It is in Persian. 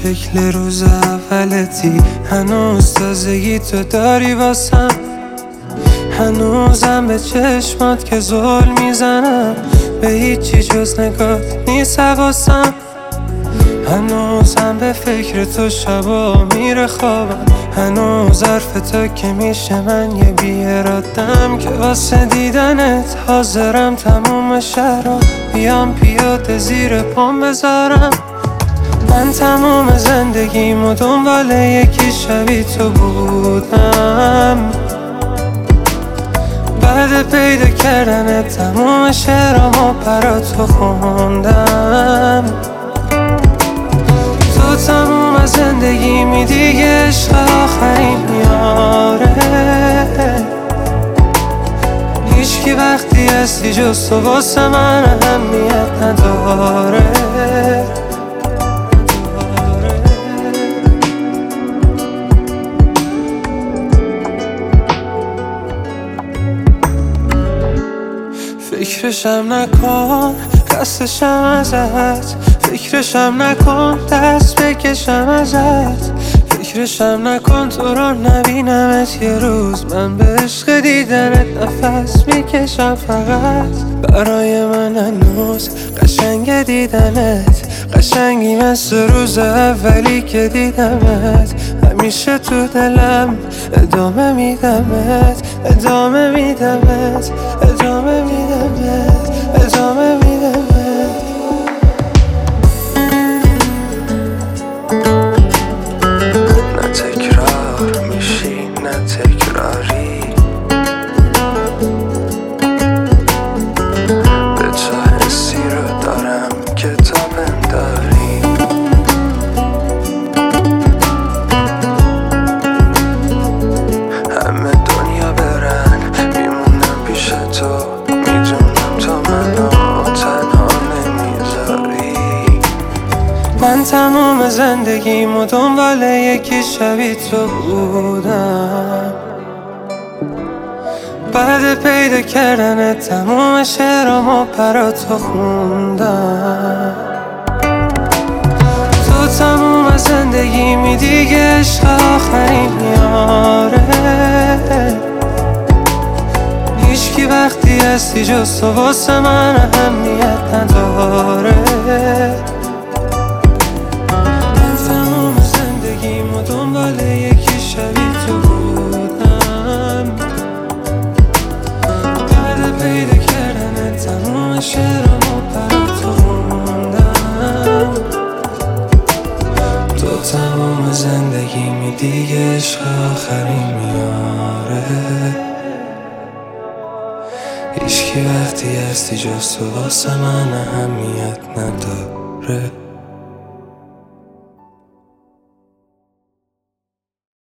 شکل روز اولتی، هنوز تازگی تو داری واسم، هنوزم به چشمات که زل میزنم، به هیچی جز نگات نیست حواسم، هنوزم به فکر تو شبا میره خوابم، هنوز حرف تو که میشه من یه بی‌اراده‌ام که واسه دیدنت حاضرم تموم شهرها بیام پیاده زیر پام بذارم. من تموم زندگیمو دنبال یکی شبیه تو بودم، بعد پیدا کردن تموم شعرامو برا تو خوندم. تو تموم از زندگیمی دیگه، عشق آخرین میاره، هیچکی وقتی هستی جز تو واسه من اهمیت نداره. فکرشم نکن خستشم ازت، فکرشم نکن دست بکشم ازت، فکرشم نکن تو رو نبینمت یه روز، من به عشق دیدنت نفس میکشم فقط. برای من هنوز قشنگ دیدنت، قشنگی مثل روز اولی که دیدمت، همیشه تو دلم ادامه میدمت، ادامه میدمت، ادامه میدمت، ادامه میدمت. نه تکرار میشی نه تکراری، به تو حسی رو دارم که تا بنداری، همه دنیا برن میمونم پیش تو، میدونم تو منو تنها نمیذاری. من تموم زندگیمو دنبال یکی شبیه تو بودم، بعد پیدا کردن تموم شعرامو برا تو خوندم. تو تموم از زندگیمی دیگه، عشق آخرین میاره، هیچکی وقتی هستی جز تو واسه من اهمیت نداره. من تموم زندگیمو دنبال یکی شبیه تو بودم، بعد پیدا کردن تموم شعرامو برا تو خوندم. تو تموم زندگیمی دیگه، عشق آخرین میاره، هیچکی وقتی هستی جز تو واسه من اهمیت نداره.